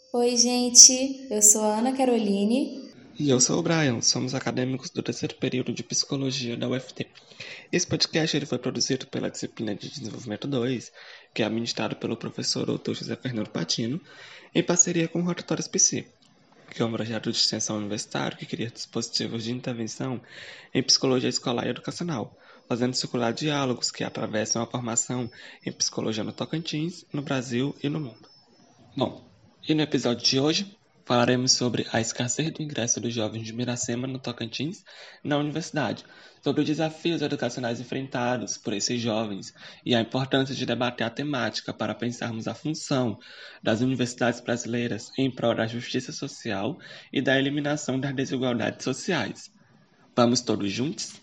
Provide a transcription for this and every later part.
Oi, gente, eu sou a Ana Caroline. E eu sou o Brian, somos acadêmicos do terceiro período de Psicologia da UFT. Esse podcast ele foi produzido pela disciplina de Desenvolvimento 2, que é ministrado pelo professor Dr. José Fernando Patino, em parceria com o Rotatórios Psi, que é um projeto de extensão universitário que cria dispositivos de intervenção em psicologia escolar e educacional, fazendo circular diálogos que atravessam a formação em psicologia no Tocantins, no Brasil e no mundo. Bom, e no episódio de hoje falaremos sobre a escassez do ingresso dos jovens de Miracema, no Tocantins, na universidade, sobre os desafios educacionais enfrentados por esses jovens e a importância de debater a temática para pensarmos a função das universidades brasileiras em prol da justiça social e da eliminação das desigualdades sociais. Vamos todos juntos?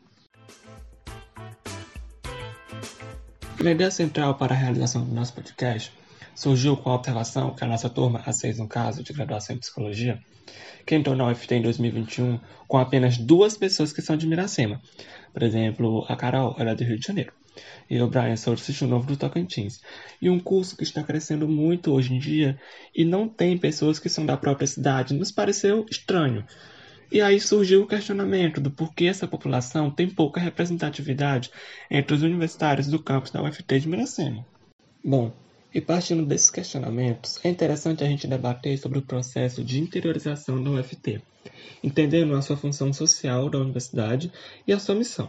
A ideia central para a realização do nosso podcast surgiu com a observação que a nossa turma, a 6 no caso, de graduação em Psicologia, que entrou na UFT em 2021 com apenas 2 pessoas que são de Miracema. Por exemplo, a Carol, ela é do Rio de Janeiro, e o Brian sou do Sítio Novo do Tocantins. E um curso que está crescendo muito hoje em dia e não tem pessoas que são da própria cidade. Nos pareceu estranho. E aí surgiu o questionamento do porquê essa população tem pouca representatividade entre os universitários do campus da UFT de Miracema. Bom, e partindo desses questionamentos, é interessante a gente debater sobre o processo de interiorização da UFT, entendendo a sua função social da universidade e a sua missão.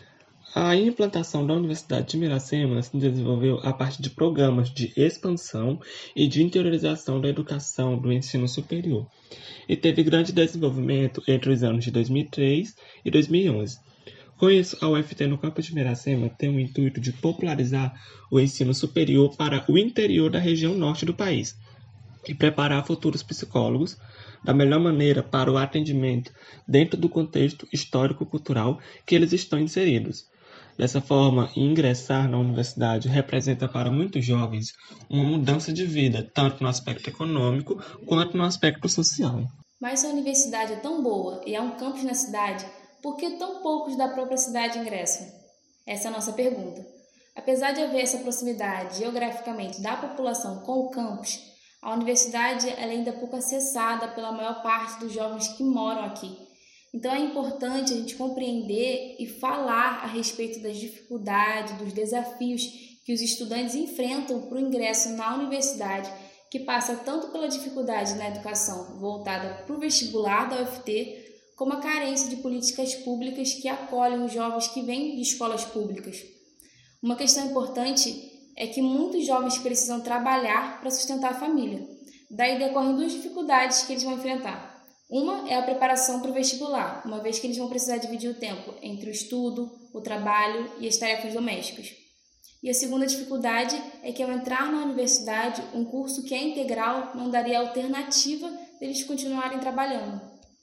A implantação da Universidade de Miracema se desenvolveu a partir de programas de expansão e de interiorização da educação do ensino superior, e teve grande desenvolvimento entre os anos de 2003 e 2011. Com isso, a UFT no campus de Miracema tem o intuito de popularizar o ensino superior para o interior da região norte do país e preparar futuros psicólogos da melhor maneira para o atendimento dentro do contexto histórico-cultural que eles estão inseridos. Dessa forma, ingressar na universidade representa para muitos jovens uma mudança de vida, tanto no aspecto econômico quanto no aspecto social. Mas se a universidade é tão boa e há um campus na cidade, por que tão poucos da própria cidade ingressam? Essa é a nossa pergunta. Apesar de haver essa proximidade geograficamente da população com o campus, a universidade ela é ainda pouco acessada pela maior parte dos jovens que moram aqui. Então é importante a gente compreender e falar a respeito das dificuldades, dos desafios que os estudantes enfrentam para o ingresso na universidade, que passa tanto pela dificuldade na educação voltada para o vestibular da UFT, como a carência de políticas públicas que acolhem os jovens que vêm de escolas públicas. Uma questão importante é que muitos jovens precisam trabalhar para sustentar a família. Daí decorrem 2 dificuldades que eles vão enfrentar. Uma é a preparação para o vestibular, uma vez que eles vão precisar dividir o tempo entre o estudo, o trabalho e as tarefas domésticas. E a segunda dificuldade é que ao entrar na universidade, um curso que é integral não daria alternativa deles continuarem trabalhando.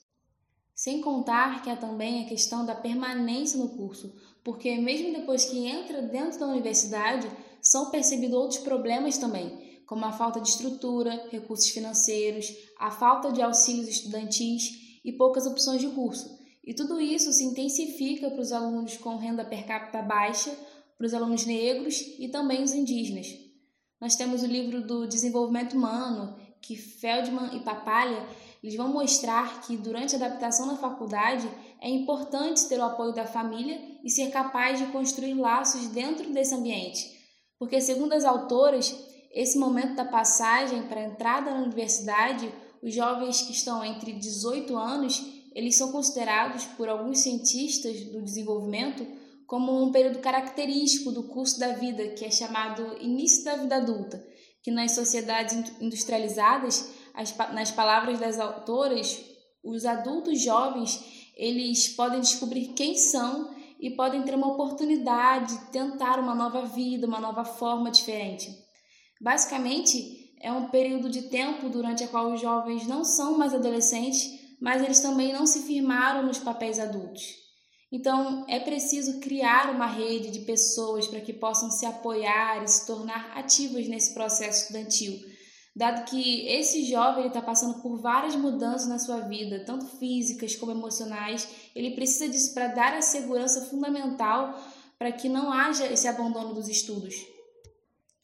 Sem contar que há também a questão da permanência no curso, porque mesmo depois que entra dentro da universidade, são percebidos outros problemas também, como a falta de estrutura, recursos financeiros, a falta de auxílios estudantis e poucas opções de curso. E tudo isso se intensifica para os alunos com renda per capita baixa, para os alunos negros e também os indígenas. Nós temos o livro do Desenvolvimento Humano, que Feldman e Papalha eles vão mostrar que durante a adaptação na faculdade é importante ter o apoio da família e ser capaz de construir laços dentro desse ambiente. Porque, segundo as autoras, esse momento da passagem para a entrada na universidade, os jovens que estão entre 18 anos, eles são considerados por alguns cientistas do desenvolvimento como um período característico do curso da vida, que é chamado início da vida adulta, que nas sociedades industrializadas, nas palavras das autoras, os adultos jovens, eles podem descobrir quem são e podem ter uma oportunidade de tentar uma nova vida, uma nova forma diferente. Basicamente, é um período de tempo durante o qual os jovens não são mais adolescentes, mas eles também não se firmaram nos papéis adultos. Então, é preciso criar uma rede de pessoas para que possam se apoiar e se tornar ativas nesse processo estudantil, dado que esse jovem está passando por várias mudanças na sua vida, tanto físicas como emocionais. Ele precisa disso para dar a segurança fundamental para que não haja esse abandono dos estudos.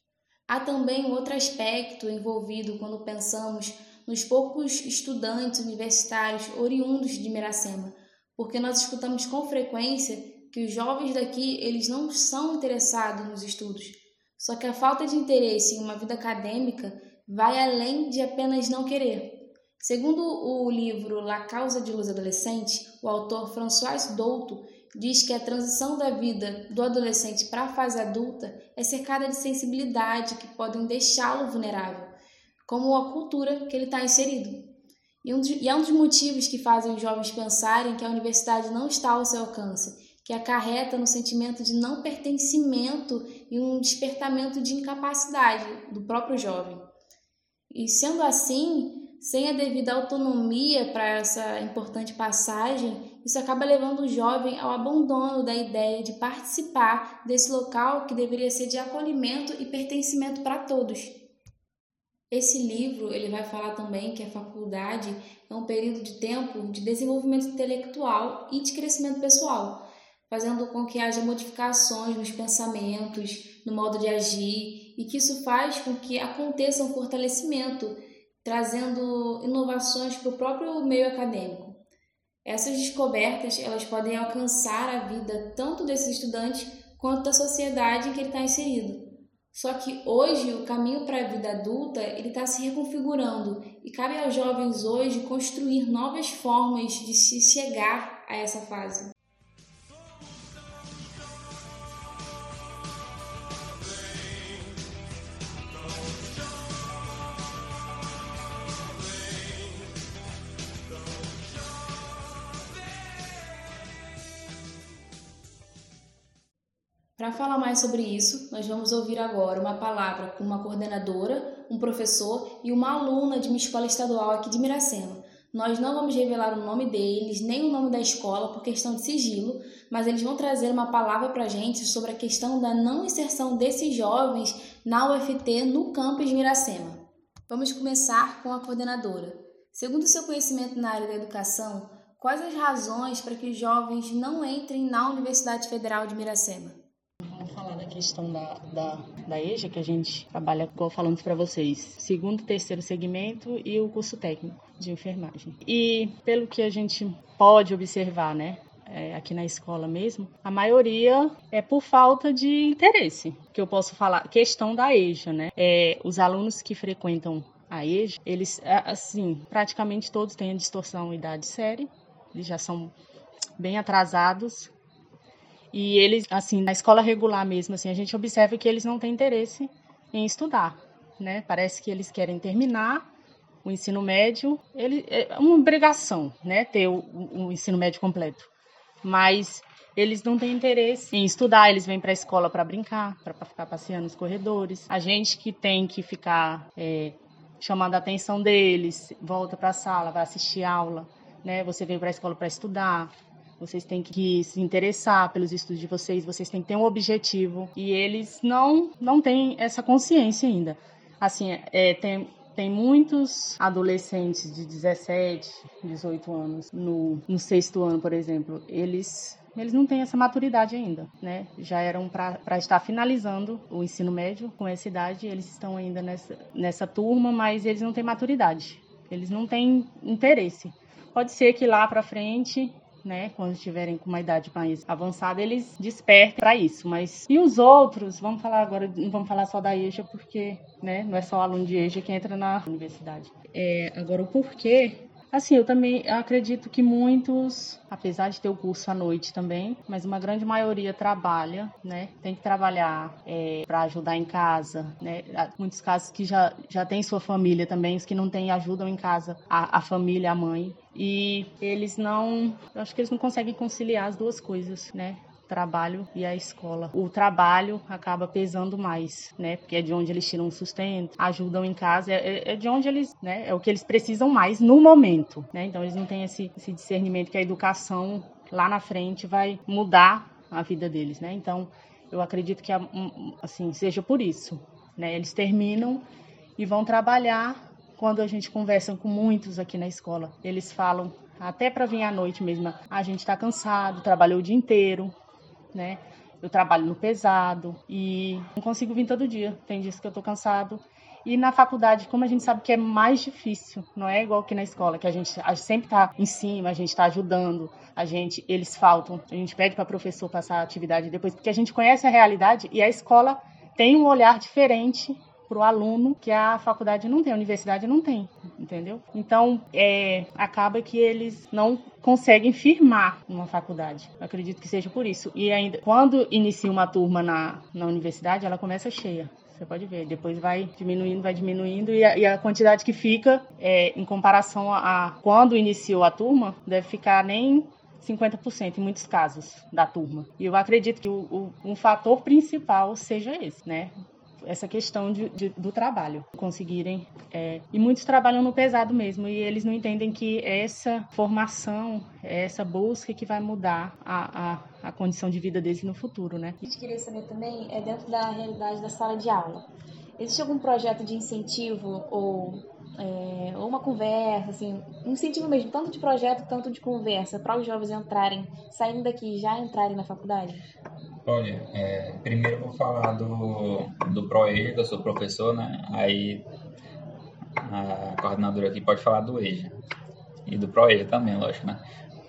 Há também um outro aspecto envolvido quando pensamos nos poucos estudantes universitários oriundos de Miracema, porque nós escutamos com frequência que os jovens daqui eles não são interessados nos estudos. Só que a falta de interesse em uma vida acadêmica vai além de apenas não querer. Segundo o livro La Causa de Luz Adolescente, o autor François Douto diz que a transição da vida do adolescente para a fase adulta é cercada de sensibilidade que podem deixá-lo vulnerável, como a cultura que ele está inserido. E é um dos motivos que fazem os jovens pensarem que a universidade não está ao seu alcance, que acarreta no sentimento de não pertencimento e um despertamento de incapacidade do próprio jovem. E sendo assim, sem a devida autonomia para essa importante passagem, isso acaba levando o jovem ao abandono da ideia de participar desse local que deveria ser de acolhimento e pertencimento para todos. Esse livro ele vai falar também que a faculdade é um período de tempo de desenvolvimento intelectual e de crescimento pessoal, fazendo com que haja modificações nos pensamentos, no modo de agir, e que isso faz com que aconteça um fortalecimento, trazendo inovações para o próprio meio acadêmico. Essas descobertas elas podem alcançar a vida tanto desse estudante quanto da sociedade em que ele está inserido. Só que hoje o caminho para a vida adulta ele está se reconfigurando e cabe aos jovens hoje construir novas formas de se chegar a essa fase. Para falar mais sobre isso, nós vamos ouvir agora uma palavra com uma coordenadora, um professor e uma aluna de uma escola estadual aqui de Miracema. Nós não vamos revelar o nome deles, nem o nome da escola por questão de sigilo, mas eles vão trazer uma palavra para a gente sobre a questão da não inserção desses jovens na UFT no campus de Miracema. Vamos começar com a coordenadora. Segundo o seu conhecimento na área da educação, quais as razões para que os jovens não entrem na Universidade Federal de Miracema? Vamos falar da questão da EJA, que a gente trabalha, igual falamos para vocês, segundo e terceiro segmento e o curso técnico de enfermagem. E pelo que a gente pode observar, né, aqui na escola mesmo, a maioria é por falta de interesse, que eu posso falar, questão da EJA, né, os alunos que frequentam a EJA, eles, assim, praticamente todos têm a distorção idade série, eles já são bem atrasados. E eles, assim, na escola regular mesmo, assim, a gente observa que eles não têm interesse em estudar, né? Parece que eles querem terminar o ensino médio, é uma obrigação, né? Ter o ensino médio completo. Mas eles não têm interesse em estudar, eles vêm para a escola para brincar, para ficar passeando nos corredores. A gente que tem que ficar chamando a atenção deles, volta para a sala, vai assistir aula, né? Você veio para a escola para estudar. Vocês têm que se interessar pelos estudos de vocês, vocês têm que ter um objetivo. E eles não têm essa consciência ainda. Assim, tem muitos adolescentes de 17, 18 anos, no sexto ano, por exemplo. Eles não têm essa maturidade ainda, né? Já eram para estar finalizando o ensino médio com essa idade. Eles estão ainda nessa turma, mas eles não têm maturidade. Eles não têm interesse. Pode ser que lá para frente, né, quando estiverem com uma idade mais avançada, eles despertem para isso. Mas e os outros? Vamos falar agora, não vamos falar só da EJA, porque, né, não é só aluno de EJA que entra na universidade. Agora, o porquê? Assim, eu também acredito que muitos, apesar de ter o curso à noite também, mas uma grande maioria trabalha, né? Tem que trabalhar para ajudar em casa, né? Há muitos casos que já tem sua família também, os que não têm ajudam em casa a família, a mãe. E eu acho que eles não conseguem conciliar as duas coisas, né? Trabalho e a escola. O trabalho acaba pesando mais, né? Porque é de onde eles tiram o sustento, ajudam em casa, é de onde eles, né? É o que eles precisam mais no momento, né? Então eles não têm esse discernimento que a educação lá na frente vai mudar a vida deles, né? Então eu acredito que assim seja por isso, né? Eles terminam e vão trabalhar. Quando a gente conversa com muitos aqui na escola, eles falam até para vir à noite mesmo, a gente está cansado, trabalhou o dia inteiro, né? eu trabalho no pesado e não consigo vir todo dia. Tem dias que eu tô cansado. E na faculdade, como a gente sabe que é mais difícil, não é igual que na escola, que a gente sempre está em cima, a gente está ajudando, eles faltam, a gente pede para o professor passar a atividade depois, porque a gente conhece a realidade e a escola tem um olhar diferente para o aluno que a faculdade não tem, a universidade não tem, entendeu? Então, acaba que eles não conseguem firmar uma faculdade. Eu acredito que seja por isso. E ainda, quando inicia uma turma na universidade, ela começa cheia. Você pode ver, depois vai diminuindo e a quantidade que fica, em comparação a quando iniciou a turma, deve ficar nem 50% em muitos casos da turma. E eu acredito que um fator principal seja esse, né? Essa questão do trabalho, conseguirem, e muitos trabalham no pesado mesmo, e eles não entendem que essa formação, essa busca que vai mudar a condição de vida deles no futuro, né? A gente queria saber também, dentro da realidade da sala de aula, existe algum projeto de incentivo ou uma conversa, assim, um incentivo mesmo, tanto de projeto, tanto de conversa, para os jovens entrarem, saindo daqui e já entrarem na faculdade? Olha, primeiro eu vou falar do ProEja, que eu sou professor, né? Aí a coordenadora aqui pode falar do EJA e do ProEja também, lógico, né?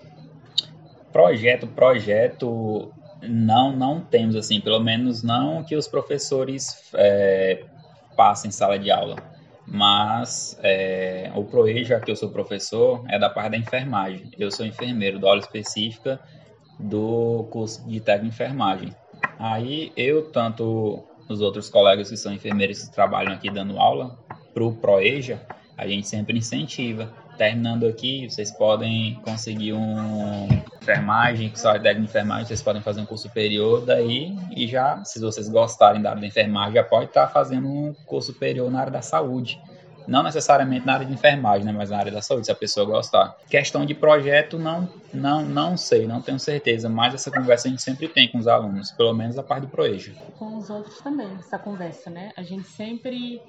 Projeto não temos, assim, pelo menos não que os professores passem em sala de aula. Mas o ProEja, que eu sou professor, é da parte da enfermagem. Eu sou enfermeiro, dou aula específica do curso de técnico de enfermagem. Aí eu, tanto os outros colegas que são enfermeiros que trabalham aqui dando aula para o ProEja, a gente sempre incentiva. Terminando aqui, vocês podem conseguir enfermagem, que só é técnico de enfermagem, vocês podem fazer um curso superior daí e já, se vocês gostarem da área da enfermagem, já pode estar fazendo um curso superior na área da saúde. Não necessariamente na área de enfermagem, né, mas na área da saúde, se a pessoa gostar. Questão de projeto, não sei, não tenho certeza, mas essa conversa a gente sempre tem com os alunos, pelo menos a parte do ProEja. Com os outros também, essa conversa, né? A gente sempre,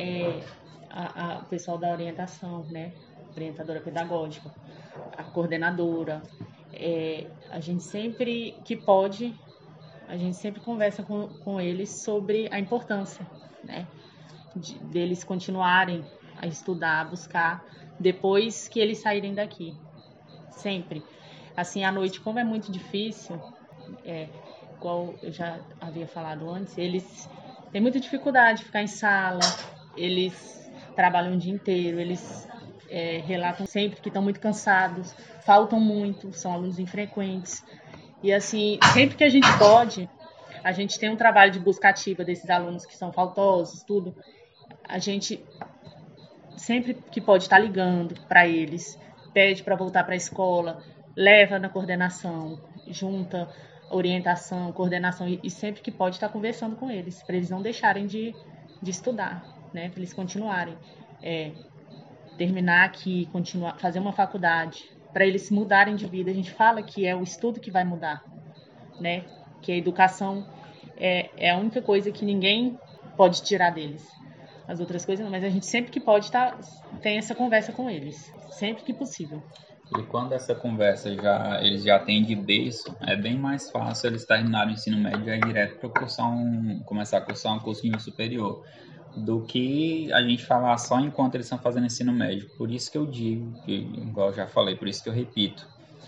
o pessoal da orientação, né? Orientadora pedagógica, a coordenadora, a gente sempre que pode, a gente sempre conversa com eles sobre a importância, né? Deles continuarem a estudar, a buscar, depois que eles saírem daqui. Sempre. Assim, à noite, como é muito difícil, igual eu já havia falado antes, eles têm muita dificuldade de ficar em sala, eles trabalham o dia inteiro, eles relatam sempre que estão muito cansados, faltam muito, são alunos infrequentes. E assim, sempre que a gente pode, a gente tem um trabalho de busca ativa desses alunos que são faltosos, tudo. A gente sempre que pode estar ligando para eles, pede para voltar para a escola, leva na coordenação, junta orientação, coordenação e sempre que pode estar conversando com eles, para eles não deixarem de estudar, né? Para eles continuarem, terminar aqui, continuar, fazer uma faculdade, para eles mudarem de vida. A gente fala que é o estudo que vai mudar, né? Que a educação é a única coisa que ninguém pode tirar deles. As outras coisas não, mas a gente sempre que pode tem essa conversa com eles, sempre que possível. E quando essa conversa eles já têm de berço, é bem mais fácil eles terminarem o ensino médio e ir direto para começar a cursar um curso de nível superior, do que a gente falar só enquanto eles estão fazendo ensino médio. Por isso que eu digo, igual eu já falei, por isso que eu repito,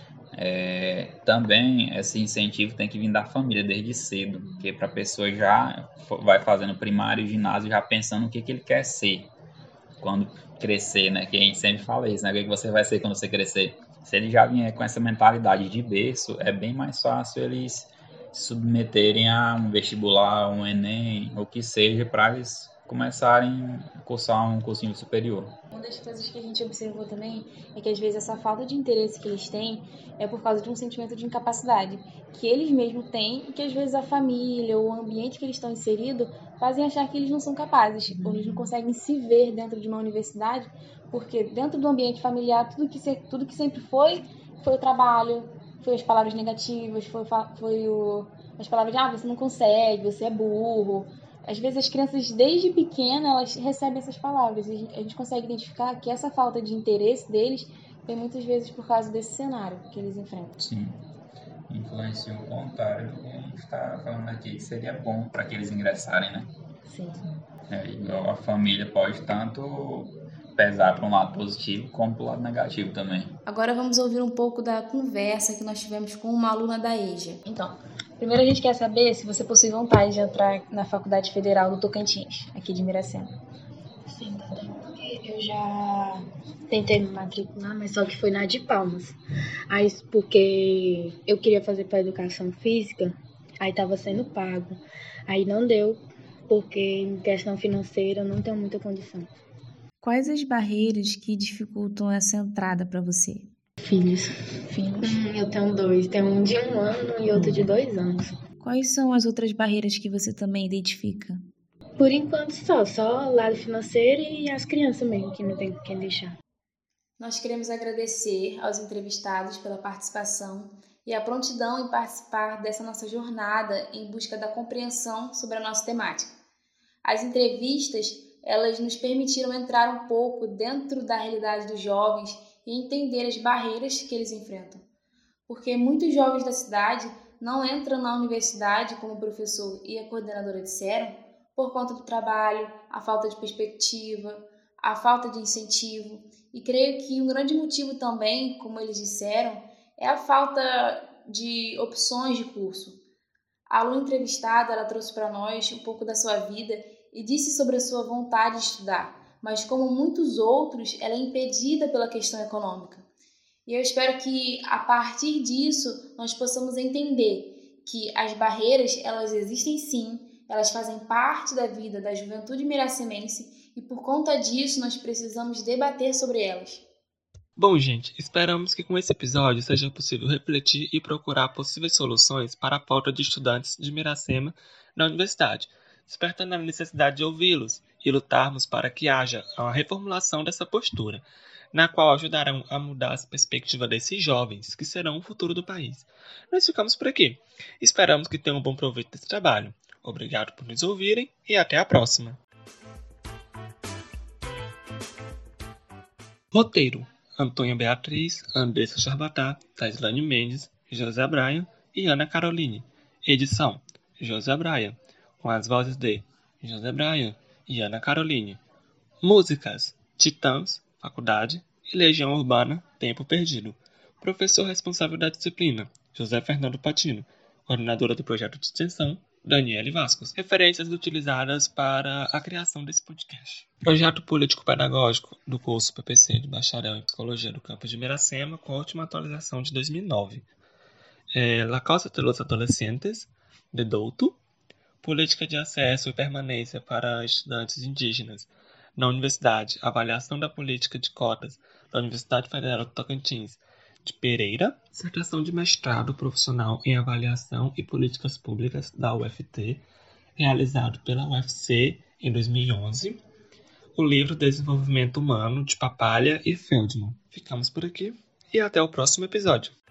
também esse incentivo tem que vir da família desde cedo, porque para a pessoa já vai fazendo primário e ginásio já pensando o que ele quer ser quando crescer, né? Que a gente sempre fala isso, né? O que você vai ser quando você crescer? Se ele já vier com essa mentalidade de berço, é bem mais fácil eles se submeterem a um vestibular, um Enem, ou que seja, para eles começarem a cursar um cursinho superior. Uma das coisas que a gente observou também é que às vezes essa falta de interesse que eles têm é por causa de um sentimento de incapacidade que eles mesmos têm e que às vezes a família ou o ambiente que eles estão inseridos fazem achar que eles não são capazes, ou eles não conseguem se ver dentro de uma universidade, porque dentro do ambiente familiar tudo que sempre foi o trabalho, foi as palavras negativas, foi as palavras de você não consegue, você é burro. Às vezes as crianças, desde pequena, elas recebem essas palavras. E a gente consegue identificar que essa falta de interesse deles vem muitas vezes por causa desse cenário que eles enfrentam. Sim. influencia o contrário do que a gente está falando aqui, que seria bom para que eles ingressarem, né? Sim. Igual a família pode tanto pesar para um lado positivo como para o lado negativo também. Agora vamos ouvir um pouco da conversa que nós tivemos com uma aluna da EJA. Então, primeiro a gente quer saber se você possui vontade de entrar na Faculdade Federal do Tocantins, aqui de Miracema. Sim, porque eu já tentei me matricular, mas só que foi na de Palmas. Aí, porque eu queria fazer para educação física, aí estava sendo pago. Aí não deu, porque em questão financeira eu não tenho muita condição. Quais as barreiras que dificultam essa entrada para você? Filhos. Eu tenho 2. Tenho um de 1 ano e outro de 2 anos. Quais são as outras barreiras que você também identifica? Por enquanto só o lado financeiro e as crianças mesmo, que não tem quem deixar. Nós queremos agradecer aos entrevistados pela participação e a prontidão em participar dessa nossa jornada em busca da compreensão sobre a nossa temática. As entrevistas, elas nos permitiram entrar um pouco dentro da realidade dos jovens e entender as barreiras que eles enfrentam. Porque muitos jovens da cidade não entram na universidade, como o professor e a coordenadora disseram, por conta do trabalho, a falta de perspectiva, a falta de incentivo. E creio que um grande motivo também, como eles disseram, é a falta de opções de curso. A aluna entrevistada, ela trouxe para nós um pouco da sua vida e disse sobre a sua vontade de estudar, mas como muitos outros, ela é impedida pela questão econômica. E eu espero que, a partir disso, nós possamos entender que as barreiras, elas existem sim, elas fazem parte da vida da juventude miracemense e, por conta disso, nós precisamos debater sobre elas. Bom, gente, esperamos que com esse episódio seja possível refletir e procurar possíveis soluções para a falta de estudantes de Miracema na universidade, despertando a necessidade de ouvi-los e lutarmos para que haja uma reformulação dessa postura, na qual ajudarão a mudar as perspectivas desses jovens, que serão o futuro do país. Nós ficamos por aqui. Esperamos que tenham um bom proveito desse trabalho. Obrigado por nos ouvirem e até a próxima. Roteiro: Antônia Beatriz, Andressa Charbatá, Taislane Mendes, José Braia e Ana Caroline. Edição: José Braia, com as vozes de José Braia e Ana Caroline. Músicas: Titãs, Faculdade e Legião Urbana, Tempo Perdido. Professor responsável da disciplina: José Fernando Patino. Coordenadora do projeto de extensão: Daniele Vascos. Referências utilizadas para a criação desse podcast: Projeto Político-Pedagógico do curso PPC de Bacharel em Psicologia do campus de Miracema, com a última atualização de 2009. La Causa de los Adolescentes, de Douto. Política de acesso e permanência para estudantes indígenas na universidade. Avaliação da política de cotas da Universidade Federal do Tocantins, de Pereira. Dissertação de mestrado profissional em avaliação e políticas públicas da UFT, realizado pela UFC em 2011. O livro Desenvolvimento Humano, de Papalha e Feldman. Ficamos por aqui e até o próximo episódio.